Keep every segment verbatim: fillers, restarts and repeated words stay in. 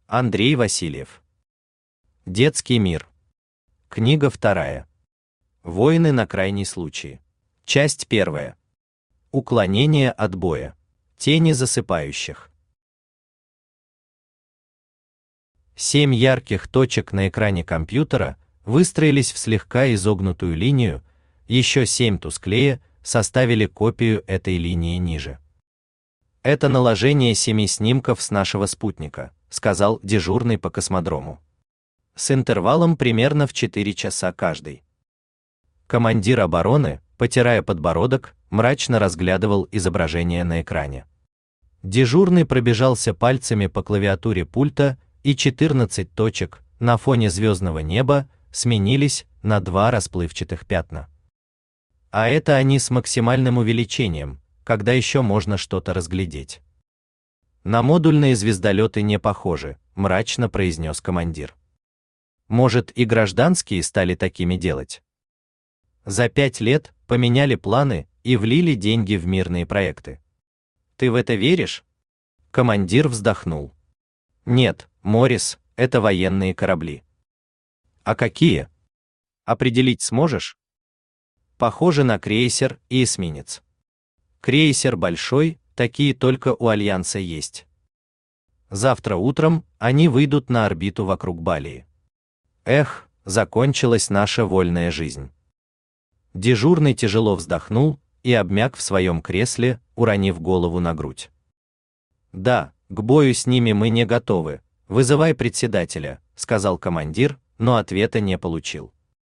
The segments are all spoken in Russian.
Андрей Васильев. Детский мир. Книга вторая. Войны на крайний случай. Часть первая. Уклонение от боя. Тени засыпающих. Семь ярких точек на экране компьютера выстроились в слегка изогнутую линию, еще семь тусклее составили копию этой линии ниже. Это наложение семи снимков с нашего спутника, сказал дежурный по космодрому. С интервалом примерно в четыре часа каждый. Командир обороны, потирая подбородок, мрачно разглядывал изображение на экране. Дежурный пробежался пальцами по клавиатуре пульта, и четырнадцать точек на фоне звездного неба сменились на два расплывчатых пятна. А это они с максимальным увеличением, когда еще можно что-то разглядеть. На модульные звездолеты не похожи, мрачно произнес командир. Может, и гражданские стали такими делать? За пять лет поменяли планы и влили деньги в мирные проекты. Ты в это веришь? Командир вздохнул. Нет, Моррис, это военные корабли. А какие? Определить сможешь? Похоже на крейсер и эсминец. Крейсер большой, такие только у Альянса есть. Завтра утром они выйдут на орбиту вокруг Балии. Эх, закончилась наша вольная жизнь. Дежурный тяжело вздохнул и обмяк в своем кресле, уронив голову на грудь. Да, к бою с ними мы не готовы. Вызывай председателя, сказал командир, но ответа не получил.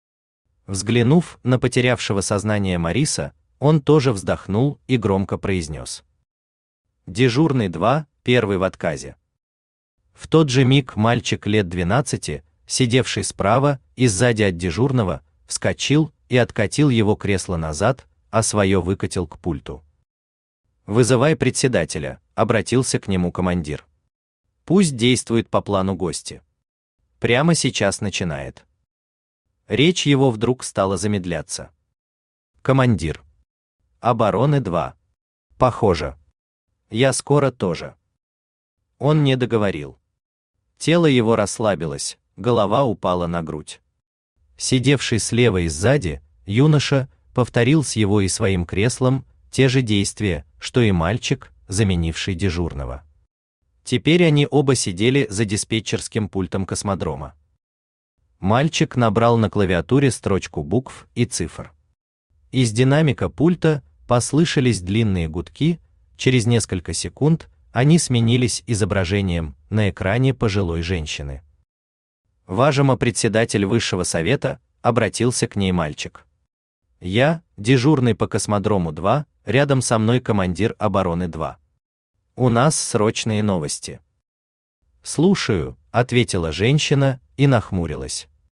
Взглянув на потерявшего сознание Мариса, он тоже вздохнул и громко произнес: Дежурный два, первый в отказе. В тот же миг мальчик лет двенадцати, сидевший справа и сзади от дежурного, вскочил и откатил его кресло назад, а свое выкатил к пульту. «Вызывай председателя», — обратился к нему командир. «Пусть действует по плану гости. Прямо сейчас начинает». Речь его вдруг стала замедляться. «Командир. Обороны два. Похоже. Я скоро тоже». Он не договорил. Тело его расслабилось, голова упала на грудь. Сидевший слева и сзади, юноша повторил с его и своим креслом те же действия, что и мальчик, заменивший дежурного. Теперь они оба сидели за диспетчерским пультом космодрома. Мальчик набрал на клавиатуре строчку букв и цифр. Из динамика пульта послышались длинные гудки, через несколько секунд они сменились изображением на экране пожилой женщины. «Важимо председатель Высшего совета», — обратился к ней мальчик. «Я, дежурный по космодрому два, рядом со мной командир обороны два. У нас срочные новости». «Слушаю», — ответила женщина и нахмурилась.